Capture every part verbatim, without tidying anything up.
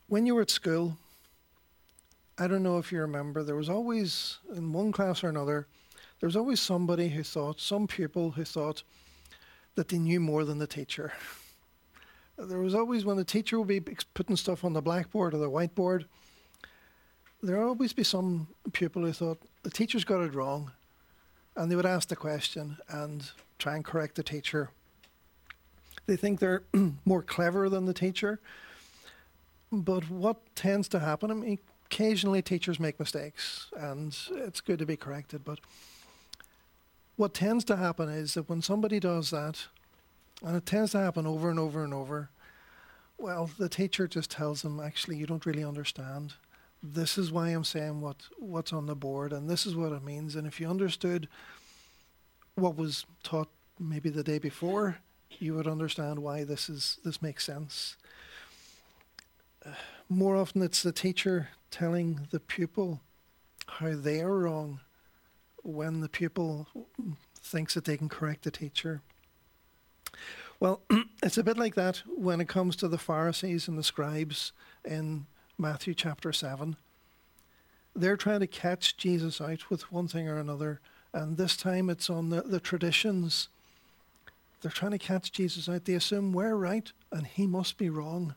When you were at school, I don't know if you remember, there was always, in one class or another, there was always somebody who thought, some pupil who thought that they knew more than the teacher. There was always, when the teacher would be putting stuff on the blackboard or the whiteboard, there would always be some pupil who thought the teacher's got it wrong, and they would ask the question and try and correct the teacher. They think they're more clever than the teacher. But what tends to happen, I mean, occasionally teachers make mistakes, and it's good to be corrected, but what tends to happen is that when somebody does that, and it tends to happen over and over and over, well, the teacher just tells them, actually, you don't really understand. This is why I'm saying what, what's on the board, and this is what it means. And if you understood what was taught maybe the day before, you would understand why this is this makes sense. Uh, more often it's the teacher telling the pupil how they are wrong when the pupil thinks that they can correct the teacher. Well, it's a bit like that when it comes to the Pharisees and the scribes in Matthew chapter seven. They're trying to catch Jesus out with one thing or another, and this time it's on the, the traditions. They're trying to catch Jesus out. They assume we're right and he must be wrong.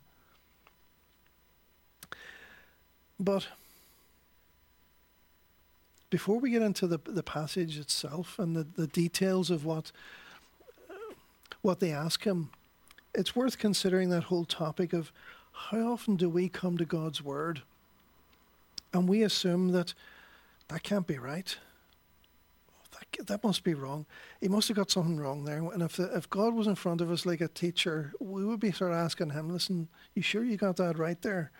But before we get into the, the passage itself and the, the details of what what they ask him, it's worth considering that whole topic of how often do we come to God's word and we assume that that can't be right. That, that must be wrong. He must have got something wrong there. And if the, if God was in front of us like a teacher, we would be sort of asking him, listen, you sure you got that right there?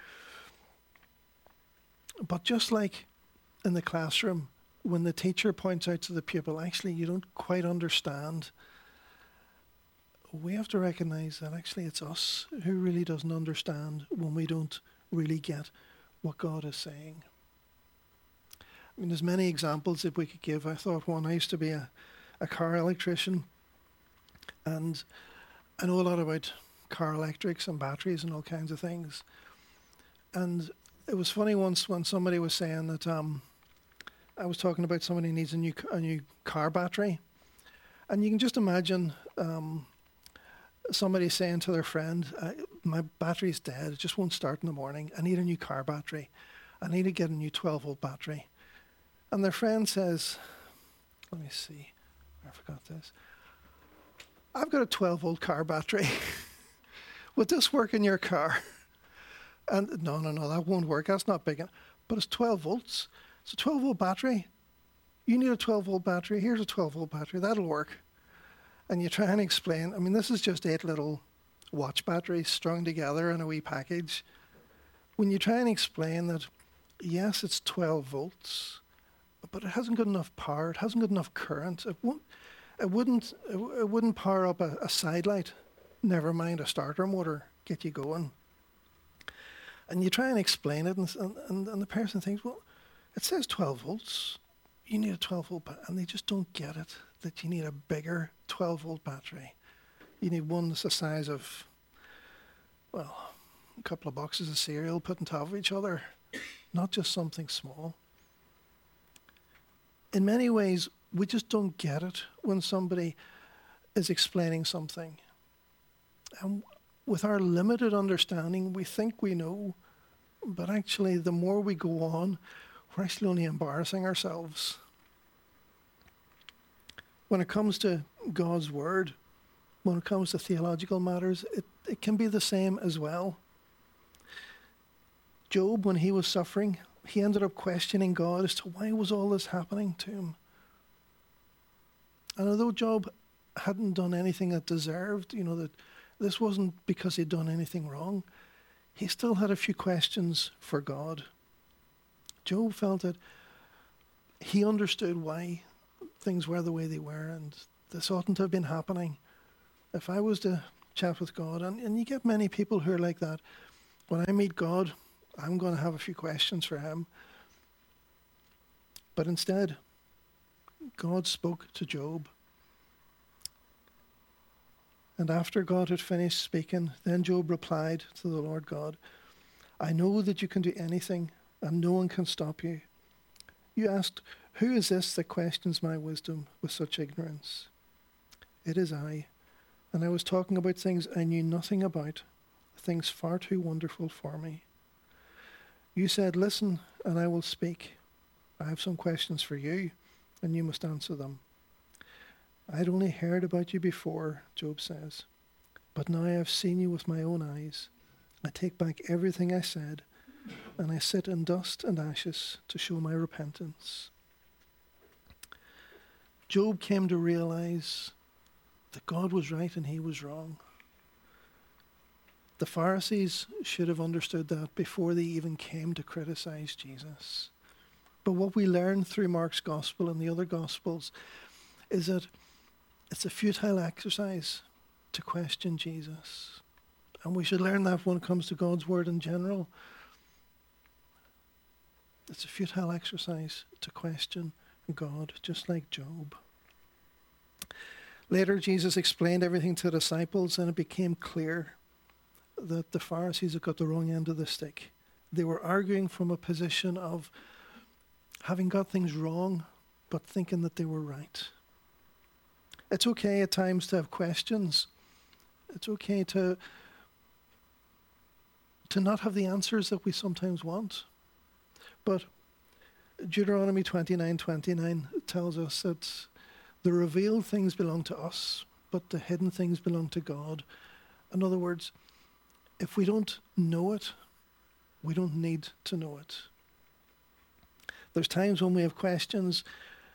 But just like in the classroom, when the teacher points out to the pupil, actually, you don't quite understand, we have to recognize that actually it's us who really doesn't understand when we don't really get what God is saying. I mean, there's many examples that we could give. I thought one, I used to be a, a car electrician, and I know a lot about car electrics and batteries and all kinds of things. And it was funny once when somebody was saying that um, I was talking about somebody who needs a new a new car battery, and you can just imagine um, somebody saying to their friend, uh, "My battery's dead; it just won't start in the morning. I need a new car battery. I need to get a new twelve volt battery." And their friend says, "Let me see, I forgot this. I've got a twelve volt car battery. Would this work in your car?" And no, no, no, that won't work. That's not big enough. But it's twelve volts. It's a twelve volt battery. You need a twelve volt battery. Here's a twelve volt battery. That'll work. And you try and explain. I mean, this is just eight little watch batteries strung together in a wee package. When you try and explain that, yes, it's twelve volts, but it hasn't got enough power. It hasn't got enough current. It won't. It wouldn't. It wouldn't power up a, a side light. Never mind a starter motor. Get you going. And you try and explain it, and, and, and the person thinks, well, it says twelve volts. You need a twelve volt, ba-, and they just don't get it, that you need a bigger twelve volt battery. You need one that's the size of, well, a couple of boxes of cereal put on top of each other, not just something small. In many ways, we just don't get it when somebody is explaining something. And with our limited understanding, we think we know, but actually the more we go on, we're actually only embarrassing ourselves. When it comes to God's word, when it comes to theological matters, it, it can be the same as well. Job, when he was suffering, he ended up questioning God as to why was all this happening to him. And although Job hadn't done anything that deserved, you know, that this wasn't because he'd done anything wrong, he still had a few questions for God. Job felt that he understood why things were the way they were, and this oughtn't to have been happening. If I was to chat with God, and, and you get many people who are like that, when I meet God, I'm going to have a few questions for him. But instead, God spoke to Job. And after God had finished speaking, then Job replied to the Lord God, I know that you can do anything, and no one can stop you. You asked, who is this that questions my wisdom with such ignorance? It is I, and I was talking about things I knew nothing about, things far too wonderful for me. You said, listen, and I will speak. I have some questions for you, and you must answer them. I had only heard about you before, Job says, but now I have seen you with my own eyes. I take back everything I said, and I sit in dust and ashes to show my repentance. Job came to realize that God was right and he was wrong. The Pharisees should have understood that before they even came to criticize Jesus. But what we learn through Mark's gospel and the other gospels is that it's a futile exercise to question Jesus. And we should learn that when it comes to God's word in general. It's a futile exercise to question God, just like Job. Later, Jesus explained everything to the disciples, and it became clear that the Pharisees had got the wrong end of the stick. They were arguing from a position of having got things wrong, but thinking that they were right. It's okay at times to have questions. It's okay to, to not have the answers that we sometimes want. But Deuteronomy twenty-nine twenty-nine tells us that the revealed things belong to us, but the hidden things belong to God. In other words, if we don't know it, we don't need to know it. There's times when we have questions,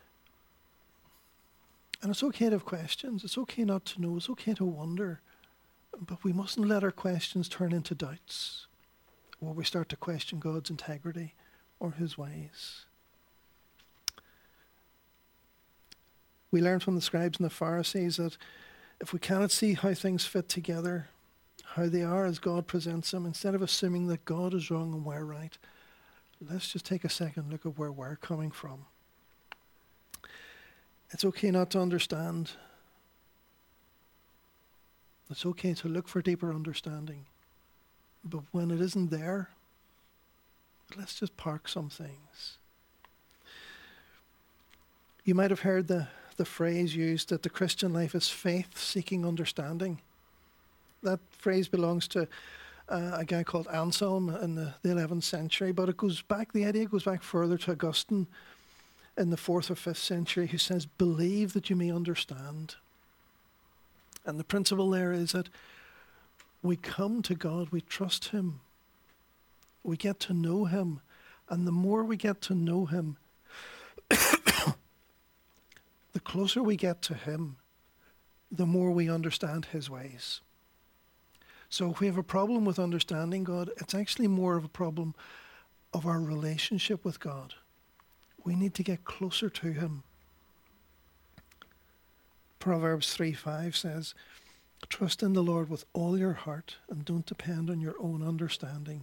and it's okay to have questions. It's okay not to know. It's okay to wonder. But we mustn't let our questions turn into doubts, where we start to question God's integrity or his ways. We learn from the scribes and the Pharisees that if we cannot see how things fit together, how they are as God presents them, instead of assuming that God is wrong and we're right, let's just take a second look at where we're coming from. It's okay not to understand. It's okay to look for deeper understanding. But when it isn't there, let's just park some things. You might have heard the, the phrase used that the Christian life is faith seeking understanding. That phrase belongs to uh, a guy called Anselm in the, the eleventh century, but it goes back, the idea goes back further to Augustine in the fourth or fifth century, who says, believe that you may understand. And the principle there is that we come to God, we trust him, we get to know him, and the more we get to know him, the closer we get to him, the more we understand his ways. So if we have a problem with understanding God, it's actually more of a problem of our relationship with God. We need to get closer to him. Proverbs three five says, trust in the Lord with all your heart and don't depend on your own understanding.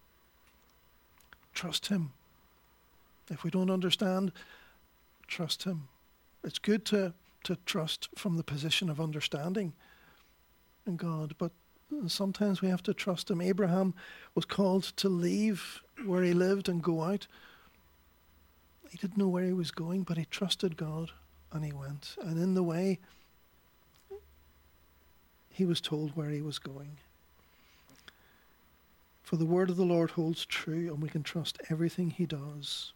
Trust him. If we don't understand, trust him. It's good to, to trust from the position of understanding in God, but sometimes we have to trust him. Abraham was called to leave where he lived and go out. He didn't know where he was going, but he trusted God and he went. And in the way, he was told where he was going. For the word of the Lord holds true, and we can trust everything he does.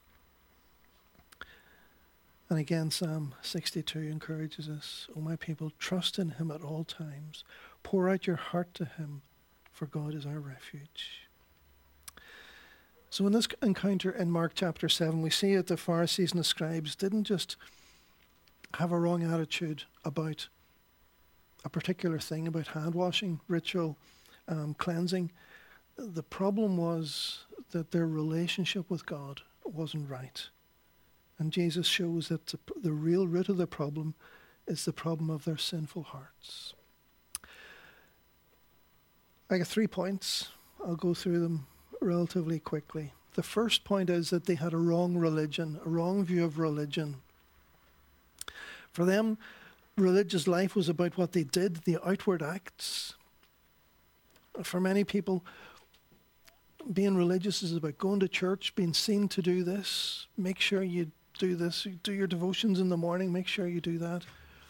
And again, Psalm sixty-two encourages us, O my people, trust in him at all times. Pour out your heart to him, for God is our refuge. So in this encounter in Mark chapter seven, we see that the Pharisees and the scribes didn't just have a wrong attitude about a particular thing, about hand washing, ritual, um, cleansing. The problem was that their relationship with God wasn't right. And Jesus shows that the, the real root of the problem is the problem of their sinful hearts. I got three points. I'll go through them relatively quickly. The first point is that they had a wrong religion, a wrong view of religion. For them, religious life was about what they did, the outward acts. For many people, being religious is about going to church, being seen to do this. Make sure you do this. You do your devotions in the morning. Make sure you do that.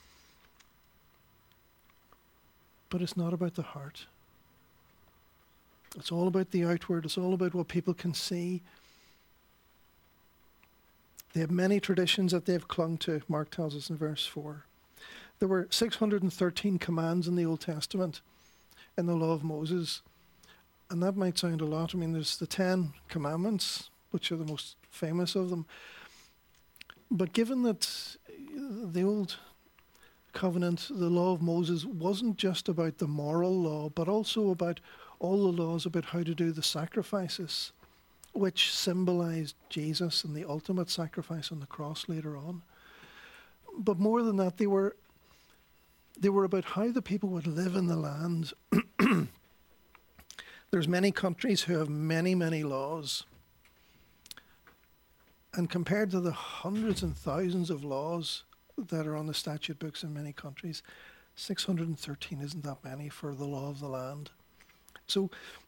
But it's not about the heart. It's all about the outward. It's all about what people can see. They have many traditions that they've clung to, Mark tells us in verse four. There were six hundred thirteen commands in the Old Testament, in the law of Moses. And that might sound a lot. I mean, there's the Ten Commandments, which are the most famous of them. But given that the Old Covenant, the law of Moses, wasn't just about the moral law, but also about all the laws about how to do the sacrifices, which symbolized Jesus and the ultimate sacrifice on the cross later on. But more than that, they were they were about how the people would live in the land. There's many countries who have many, many laws. And compared to the hundreds and thousands of laws that are on the statute books in many countries, six hundred thirteen isn't that many for the law of the land. So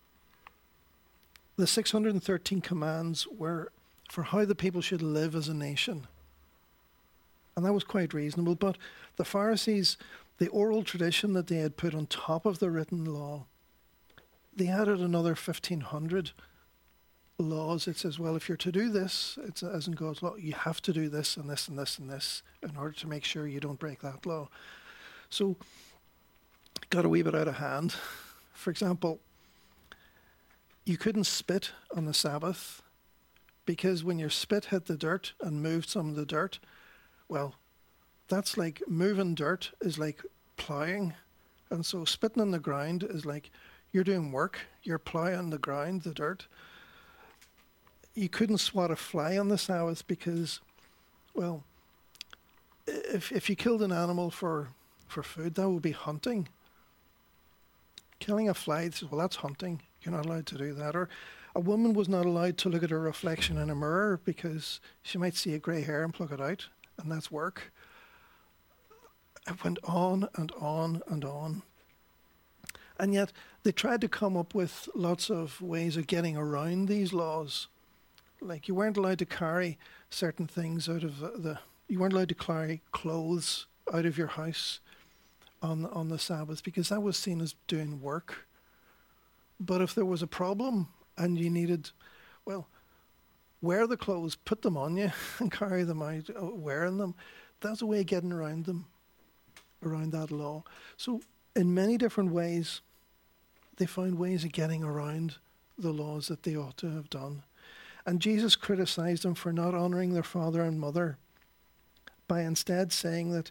the six hundred thirteen commands were for how the people should live as a nation. And that was quite reasonable. But the Pharisees, the oral tradition that they had put on top of the written law, they added another fifteen hundred laws. It says, well, if you're to do this, it's as in God's law, you have to do this and this and this and this in order to make sure you don't break that law. So it got a wee bit out of hand. For example, you couldn't spit on the Sabbath because when your spit hit the dirt and moved some of the dirt, well, that's like moving dirt is like ploughing. And so spitting on the ground is like you're doing work. You're ploughing the ground, the dirt. You couldn't swat a fly on the Sabbath because, well, if if you killed an animal for, for food, that would be hunting. Killing a fly, well, that's hunting. You're not allowed to do that. Or a woman was not allowed to look at her reflection in a mirror because she might see a grey hair and pluck it out, and that's work. It went on and on and on. And yet they tried to come up with lots of ways of getting around these laws. Like you weren't allowed to carry certain things out of the, the you weren't allowed to carry clothes out of your house on on the Sabbath because that was seen as doing work. But if there was a problem and you needed, well, wear the clothes, put them on you and carry them out wearing them. That's a way of getting around them, around that law. So in many different ways, they found ways of getting around the laws that they ought to have done. And Jesus criticized them for not honoring their father and mother by instead saying that,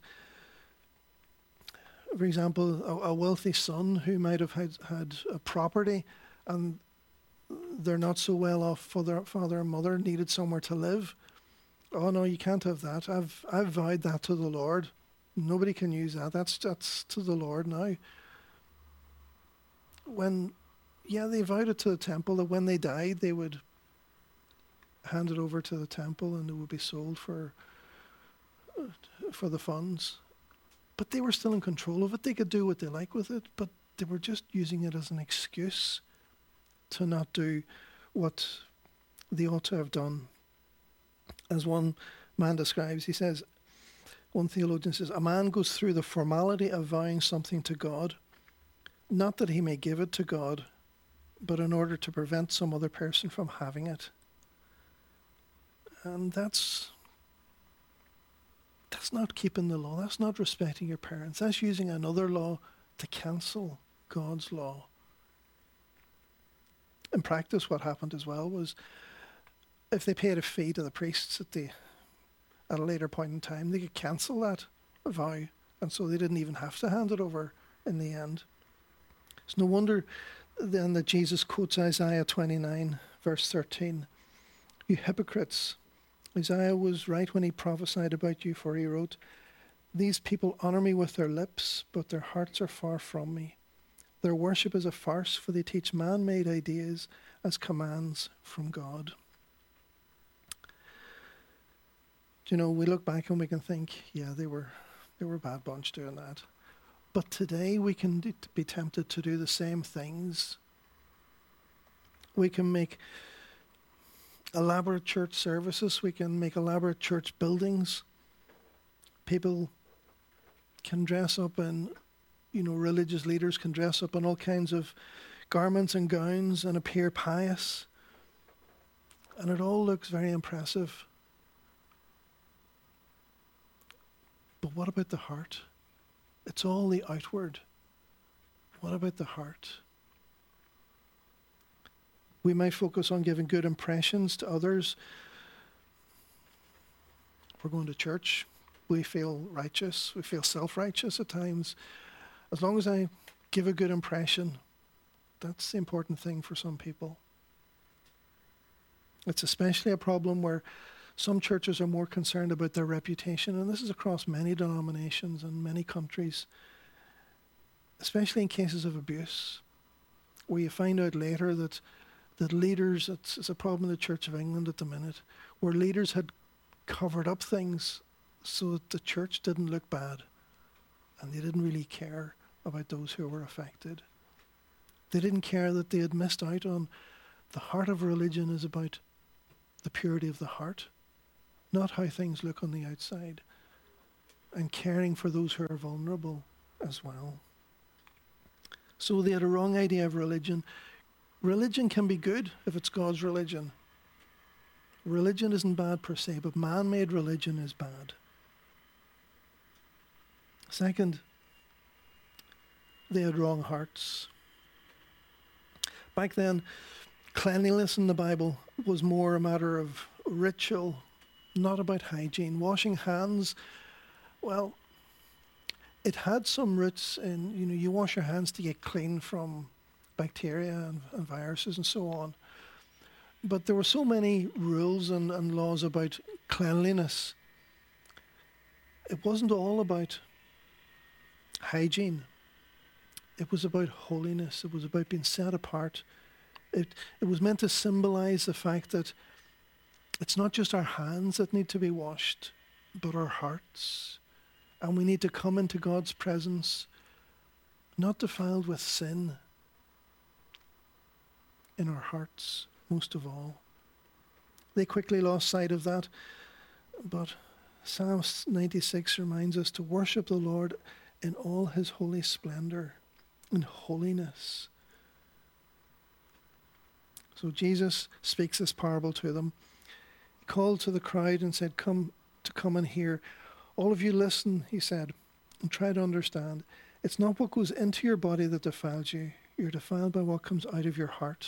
for example, a, a wealthy son who might have had, had a property and they're not so well off for their father and mother, needed somewhere to live. Oh no, you can't have that. I've I've vowed that to the Lord. Nobody can use that. That's that's to the Lord now. When, yeah, they vowed it to the temple that when they died, they would hand it over to the temple and it would be sold for uh, for the funds. But they were still in control of it. They could do what they like with it, but they were just using it as an excuse to not do what they ought to have done. As one man describes, he says, one theologian says, a man goes through the formality of vowing something to God, not that he may give it to God, but in order to prevent some other person from having it. And that's that's not keeping the law. That's not respecting your parents. That's using another law to cancel God's law. In practice, what happened as well was if they paid a fee to the priests at the at a later point in time, they could cancel that vow, and so they didn't even have to hand it over in the end. It's no wonder then that Jesus quotes Isaiah twenty-nine, verse thirteen. You hypocrites, Isaiah was right when he prophesied about you, for he wrote, these people honor me with their lips, but their hearts are far from me. Their worship is a farce, for they teach man-made ideas as commands from God. You know, we look back and we can think, yeah, they were they were a bad bunch doing that. But today we can d- be tempted to do the same things. We can make elaborate church services. We can make elaborate church buildings. People can dress up in, you know, religious leaders can dress up in all kinds of garments and gowns and appear pious. And it all looks very impressive. But what about the heart? It's all the outward. What about the heart? We might focus on giving good impressions to others. We're going to church. We feel righteous. We feel self-righteous at times. As long as I give a good impression, that's the important thing for some people. It's especially a problem where some churches are more concerned about their reputation, and this is across many denominations and many countries, especially in cases of abuse, where you find out later that that leaders, it's, it's a problem in the Church of England at the minute, where leaders had covered up things so that the church didn't look bad, and they didn't really care about those who were affected. They didn't care that they had missed out on the heart of religion is about the purity of the heart, not how things look on the outside, and caring for those who are vulnerable as well. So they had a wrong idea of religion. Religion can be good if it's God's religion. Religion isn't bad per se, but man-made religion is bad. Second, they had wrong hearts. Back then, cleanliness in the Bible was more a matter of ritual, not about hygiene. Washing hands, well, it had some roots in, you know, you wash your hands to get clean from bacteria and, and viruses and so on. But there were so many rules and, and laws about cleanliness. It wasn't all about hygiene. It was about holiness. It was about being set apart. It, it was meant to symbolize the fact that it's not just our hands that need to be washed, but our hearts. And we need to come into God's presence, not defiled with sin, in our hearts, most of all. They quickly lost sight of that, but Psalm ninety-six reminds us to worship the Lord in all his holy splendor, in holiness. So Jesus speaks this parable to them. He called to the crowd and said, come to come and hear. All of you listen, he said, and try to understand. It's not what goes into your body that defiles you. You're defiled by what comes out of your heart.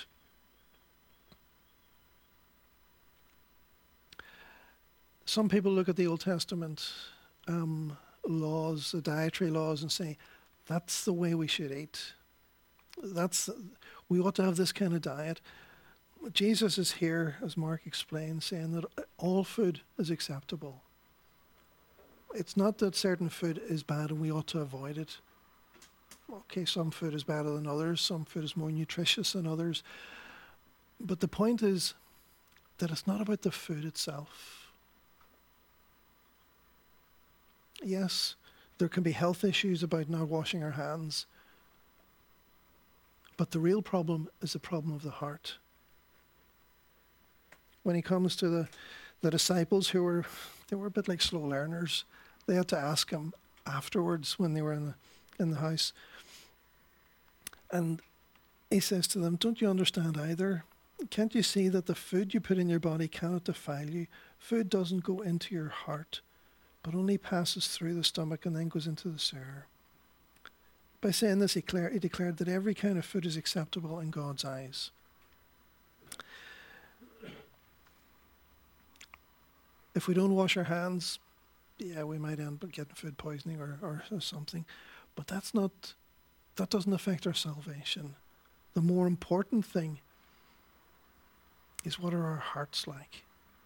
Some people look at the Old Testament um, laws, the dietary laws, and say, that's the way we should eat. That's we ought to have this kind of diet. Jesus is here, as Mark explained, saying that all food is acceptable. It's not that certain food is bad and we ought to avoid it. Okay, some food is better than others, some food is more nutritious than others. But the point is that it's not about the food itself. Yes, there can be health issues about not washing our hands. But the real problem is the problem of the heart. When he comes to the, the disciples who were, they were a bit like slow learners. They had to ask him afterwards when they were in the, in the house. And he says to them, don't you understand either? Can't you see that the food you put in your body cannot defile you? Food doesn't go into your heart, but only passes through the stomach and then goes into the sewer. By saying this, he, declared, he declared that every kind of food is acceptable in God's eyes. If we don't wash our hands, yeah, we might end up getting food poisoning or, or, or something. But that's not, that doesn't affect our salvation. The more important thing is, what are our hearts like?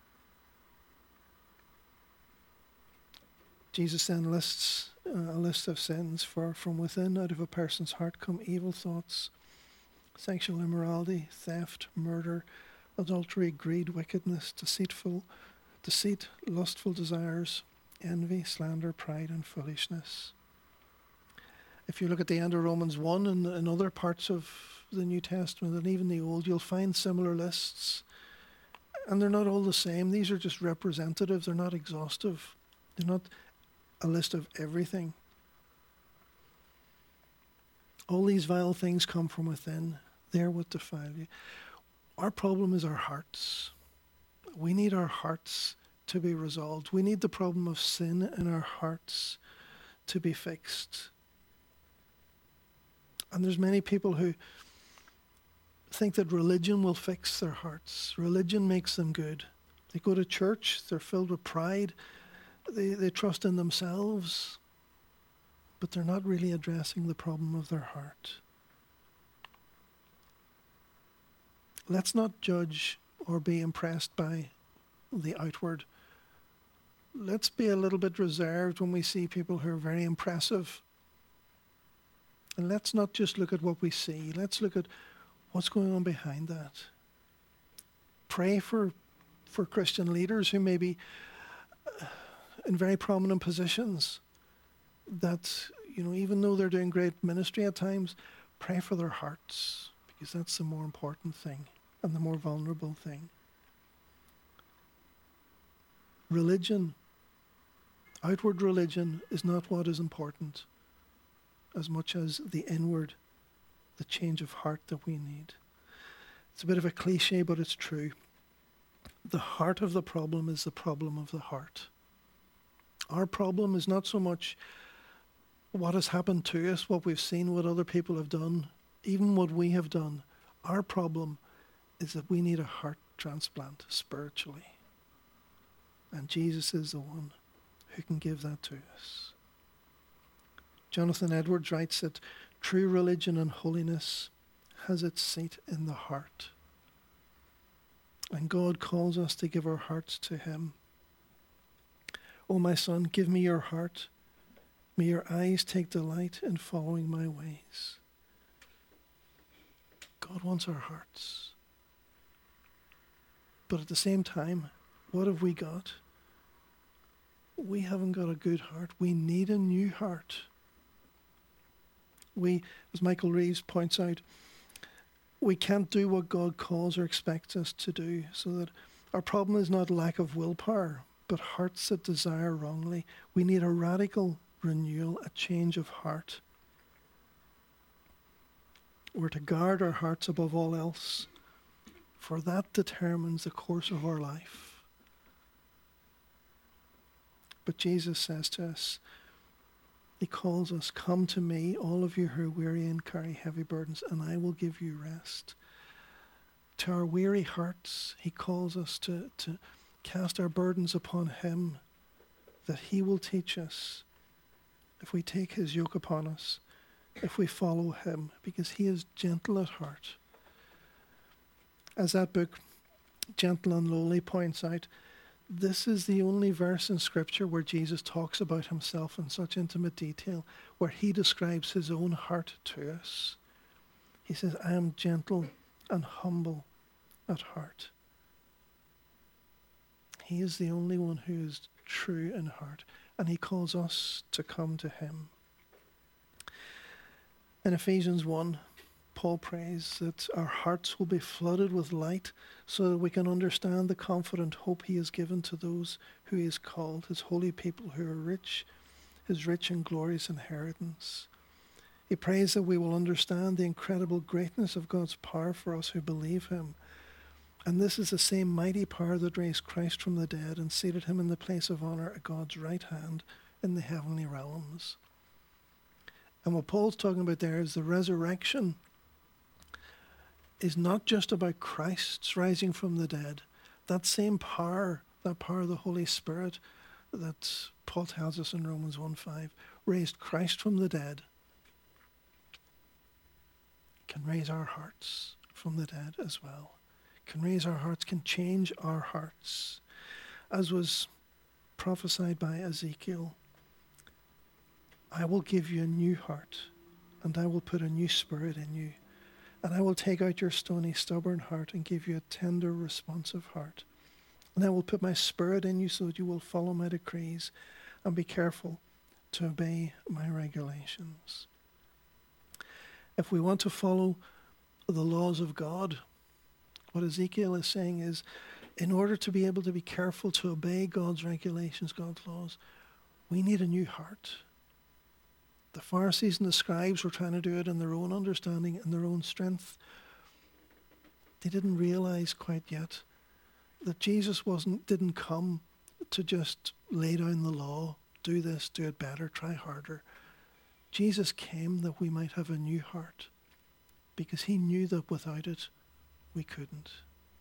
Jesus then lists uh, a list of sins. For from within, out of a person's heart, come evil thoughts, sexual immorality, theft, murder, adultery, greed, wickedness, deceitful, deceit, lustful desires, envy, slander, pride, and foolishness. If you look at the end of Romans one and, and other parts of the New Testament and even the Old, you'll find similar lists. And they're not all the same. These are just representative. They're not exhaustive. They're not a list of everything. All these vile things come from within. They're what defile you. Our problem is our hearts. We need our hearts to be resolved. We need the problem of sin in our hearts to be fixed. And there's many people who think that religion will fix their hearts. Religion makes them good. They go to church, they're filled with pride, they, they trust in themselves, but they're not really addressing the problem of their heart. Let's not judge or be impressed by the outward. Let's be a little bit reserved when we see people who are very impressive. And let's not just look at what we see. Let's look at what's going on behind that. Pray for for Christian leaders who may be in very prominent positions, that, you know, even though they're doing great ministry at times, pray for their hearts, because that's the more important thing and the more vulnerable thing. Religion, outward religion, is not what is important as much as the inward, the change of heart that we need. It's a bit of a cliche, but it's true. The heart of the problem is the problem of the heart. Our problem is not so much what has happened to us, what we've seen, what other people have done, even what we have done. Our problem is that we need a heart transplant spiritually. And Jesus is the one who can give that to us. Jonathan Edwards writes that true religion and holiness has its seat in the heart. And God calls us to give our hearts to him. O my son, give me your heart. May your eyes take delight in following my ways. God wants our hearts. But at the same time, what have we got? We haven't got a good heart. We need a new heart. We, as Michael Reeves points out, we can't do what God calls or expects us to do, so that our problem is not lack of willpower, but hearts that desire wrongly. We need a radical renewal, a change of heart. We're to guard our hearts above all else, for that determines the course of our life. But Jesus says to us, he calls us, come to me, all of you who are weary and carry heavy burdens, and I will give you rest. To our weary hearts, he calls us to, to cast our burdens upon him, that he will teach us if we take his yoke upon us, if we follow him, because he is gentle at heart. As that book, Gentle and Lowly, points out, this is the only verse in Scripture where Jesus talks about himself in such intimate detail, where he describes his own heart to us. He says, I am gentle and humble at heart. He is the only one who is true in heart, and he calls us to come to him. In Ephesians one, Paul prays that our hearts will be flooded with light so that we can understand the confident hope he has given to those who he has called, his holy people who are rich, his rich and glorious inheritance. He prays that we will understand the incredible greatness of God's power for us who believe him. And this is the same mighty power that raised Christ from the dead and seated him in the place of honor at God's right hand in the heavenly realms. And what Paul's talking about there is the resurrection is not just about Christ's rising from the dead. That same power, that power of the Holy Spirit that Paul tells us in Romans one five, raised Christ from the dead, can raise our hearts from the dead as well. Can raise our hearts, can change our hearts. As was prophesied by Ezekiel, I will give you a new heart, and I will put a new spirit in you. And I will take out your stony, stubborn heart and give you a tender, responsive heart. And I will put my spirit in you so that you will follow my decrees and be careful to obey my regulations. If we want to follow the laws of God. What Ezekiel is saying is, in order to be able to be careful to obey God's regulations, God's laws, we need a new heart. The Pharisees and the scribes were trying to do it in their own understanding and their own strength. They didn't realize quite yet that Jesus wasn't didn't come to just lay down the law, do this, do it better, try harder. Jesus came that we might have a new heart, because he knew that without it, we couldn't.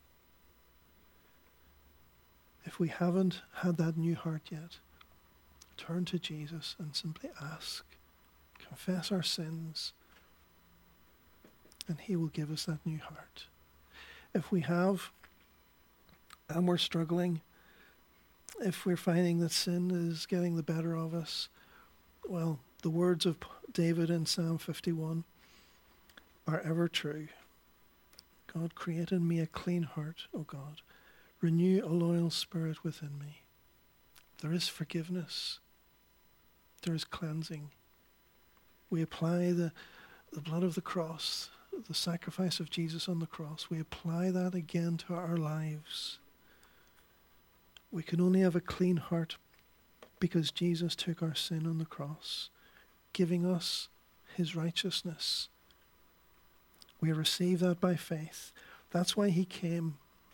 If we haven't had that new heart yet, turn to Jesus and simply ask, confess our sins, and he will give us that new heart. If we have, and we're struggling, if we're finding that sin is getting the better of us, well, the words of David in Psalm fifty-one are ever true. God, create in me a clean heart, O God. Renew a loyal spirit within me. There is forgiveness. There is cleansing. We apply the, the blood of the cross, the sacrifice of Jesus on the cross. We apply that again to our lives. We can only have a clean heart because Jesus took our sin on the cross, giving us his righteousness. We receive that by faith. That's why he came.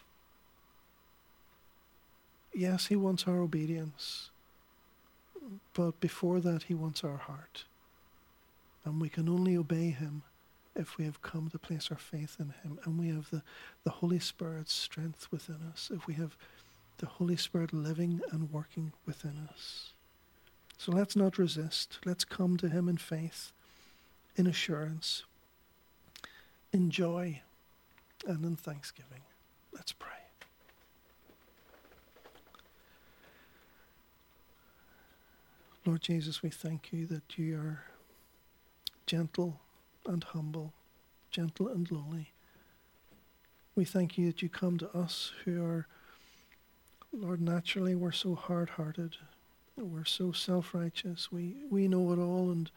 Yes, he wants our obedience, but before that, he wants our heart. And we can only obey him if we have come to place our faith in him, and we have the, the Holy Spirit's strength within us, if we have the Holy Spirit living and working within us. So let's not resist. Let's come to him in faith, in assurance, in joy, and in thanksgiving. Let's pray. Lord Jesus, we thank you that you are gentle and humble, gentle and lowly. We thank you that you come to us who are, Lord, naturally we're so hard-hearted, we're so self-righteous, we, we know it all, and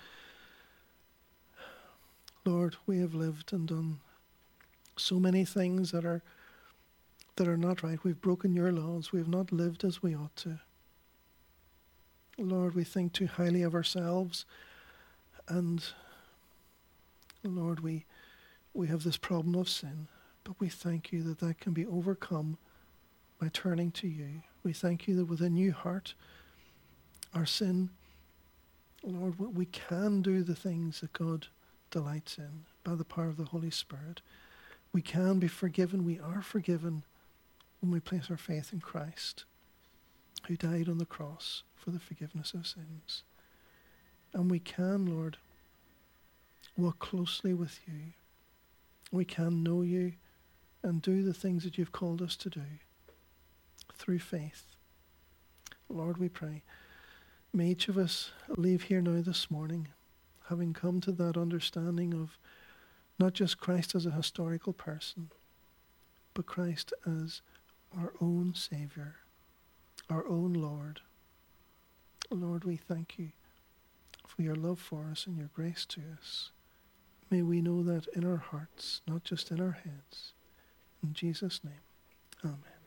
Lord, we have lived and done so many things that are that are not right. We've broken your laws. We have not lived as we ought to. Lord, we think too highly of ourselves, and Lord, we we have this problem of sin, but we thank you that that can be overcome by turning to you. We thank you that with a new heart, our sin, Lord, we can do the things that God delights in by the power of the Holy Spirit. We can be forgiven. We are forgiven when we place our faith in Christ, who died on the cross for the forgiveness of sins. And we can, Lord, walk closely with you. We can know you and do the things that you've called us to do through faith. Lord, we pray, may each of us leave here now this morning having come to that understanding of not just Christ as a historical person, but Christ as our own Savior, our own Lord. Lord, we thank you for your love for us and your grace to us. May we know that in our hearts, not just in our heads. In Jesus' name, amen.